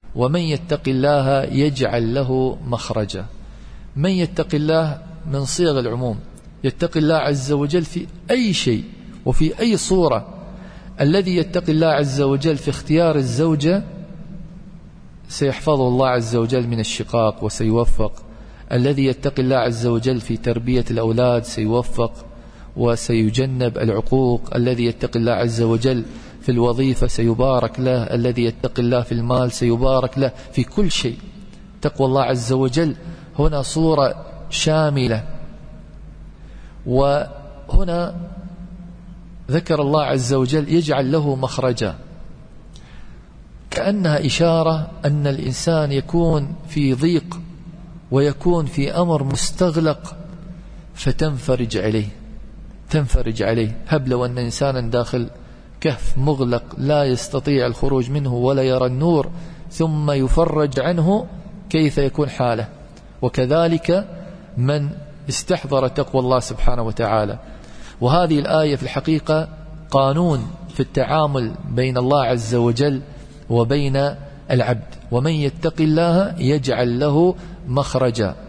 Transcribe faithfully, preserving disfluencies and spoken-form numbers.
ومن يتق الله يجعل له مخرجا. من يتق الله من صيغ العموم، يتق الله عز وجل في أي شيء وفي أي صورة. الذي يتق الله عز وجل في اختيار الزوجة سيحفظه الله عز وجل من الشقاق وسيوفق. الذي يتق الله عز وجل في تربية الأولاد سيوفق وسيجنب العقوق. الذي يتق الله عز وجل في الوظيفة سيبارك له. الذي يتق الله في المال سيبارك له في كل شيء. تقوى الله عز وجل هنا صورة شاملة. وهنا ذكر الله عز وجل يجعل له مخرجا، كأنها إشارة أن الإنسان يكون في ضيق ويكون في أمر مستغلق فتنفرج عليه تنفرج عليه. هب لو أن إنسانا داخل كهف مغلق لا يستطيع الخروج منه ولا يرى النور ثم يفرج عنه، كيف يكون حاله؟ وكذلك من استحضر تقوى الله سبحانه وتعالى. وهذه الآية في الحقيقة قانون في التعامل بين الله عز وجل وبين العبد. ومن يتق الله يجعل له مخرجا.